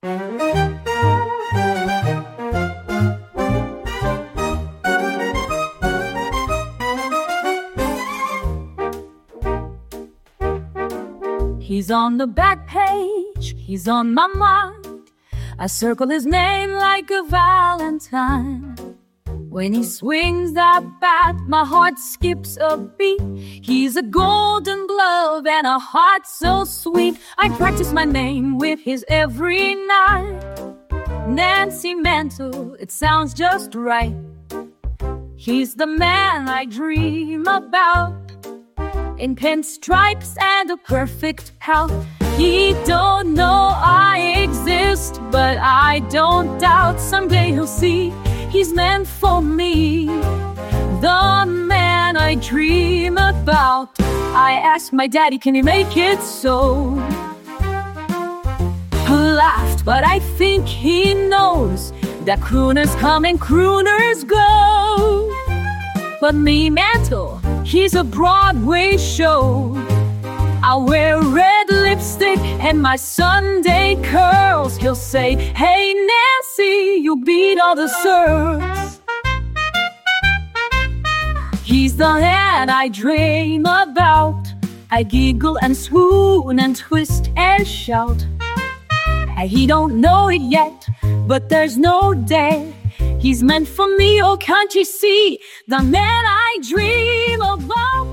He's on the back page, he's on my mind. I circle his name like a valentine. When he swings that bat, my heart skips a beat. He's a golden glove and a heart so sweet. I practice my name with his every night. Nancy Mantle, it sounds just right. He's the man I dream about, in pinstripes and a perfect health. He don't know I exist, but I don't doubt someday he'll see he's meant for me, the man I dream about. I asked my daddy, can he make it so? He laughed, but I think he knows that crooners come and crooners go. But me, Mantle, he's a Broadway show. I'll wear red lipstick and my Sunday curls. He'll say, hey Nancy, you beat all the sirs. He's the man I dream about. I giggle and swoon and twist and shout. He don't know it yet, but there's no day. He's meant for me, oh can't you see? The man I dream about.